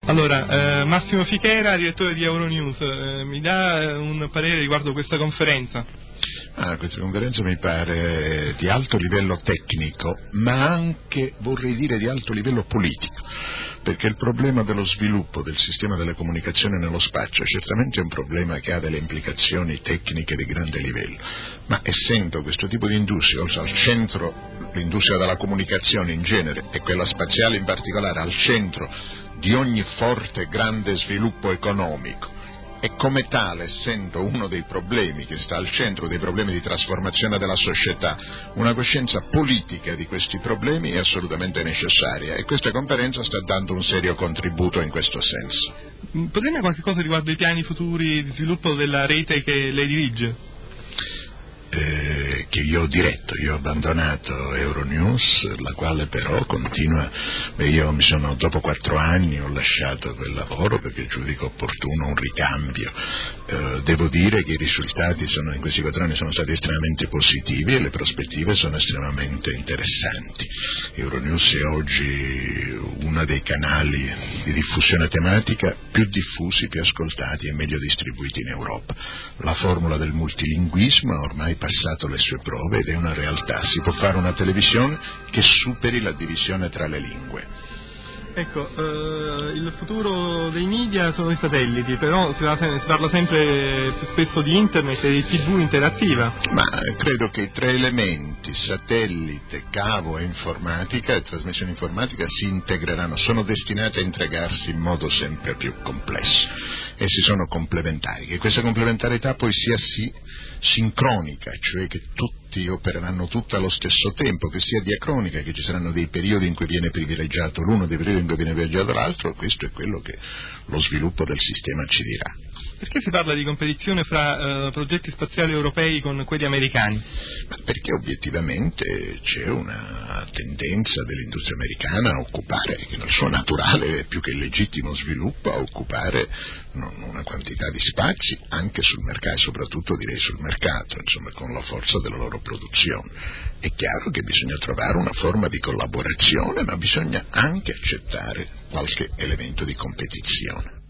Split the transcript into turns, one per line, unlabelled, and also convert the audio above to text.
Allora, Massimo Fichera, direttore di Euronews, mi dà un parere riguardo questa conferenza?
Questa conferenza mi pare di alto livello tecnico, ma anche, vorrei dire, di alto livello politico, perché il problema dello sviluppo del sistema delle comunicazioni nello spazio certamente è un problema che ha delle implicazioni tecniche di grande livello, ma essendo questo tipo di industria, al centro l'industria della comunicazione in genere e quella spaziale in particolare al centro di ogni forte e grande sviluppo economico, e come tale, essendo uno dei problemi che sta al centro dei problemi di trasformazione della società, una coscienza politica di questi problemi è assolutamente necessaria, e questa conferenza sta dando un serio contributo in questo senso.
Potete dire qualche cosa riguardo i piani futuri di sviluppo della rete che lei dirige?
Che io ho diretto, io ho abbandonato Euronews, la quale però continua. Dopo 4 anni ho lasciato quel lavoro perché giudico opportuno un ricambio. Devo dire che i risultati in questi 4 anni sono stati estremamente positivi e le prospettive sono estremamente interessanti. Euronews è oggi uno dei canali di diffusione tematica più diffusi, più ascoltati e meglio distribuiti in Europa. La formula del multilinguismo ha ormai passato le sue prove ed è una realtà. Si può fare una televisione che superi la divisione tra le lingue.
Ecco, il futuro dei media sono i satelliti, però si parla sempre più spesso di internet e di TV interattiva.
Ma credo che i 3 elementi, satellite, cavo e informatica, e trasmissione informatica, si integreranno, sono destinati a integrarsi in modo sempre più complesso. Essi sono complementari, che questa complementarità poi sia sincronica, cioè che tutti opereranno tutti allo stesso tempo, che sia diacronica, che ci saranno dei periodi in cui viene privilegiato l'uno, dei periodi in cui viene privilegiato l'altro, e questo è quello che lo sviluppo del sistema ci dirà.
Perché si parla di competizione fra progetti spaziali europei con quelli americani?
Perché obiettivamente c'è una tendenza dell'industria americana a occupare, che nel suo naturale e più che legittimo sviluppo, a occupare una quantità di spazi anche sul mercato, e soprattutto direi sul mercato, insomma, con la forza della loro produzione. È chiaro che bisogna trovare una forma di collaborazione, ma bisogna anche accettare qualche elemento di competizione.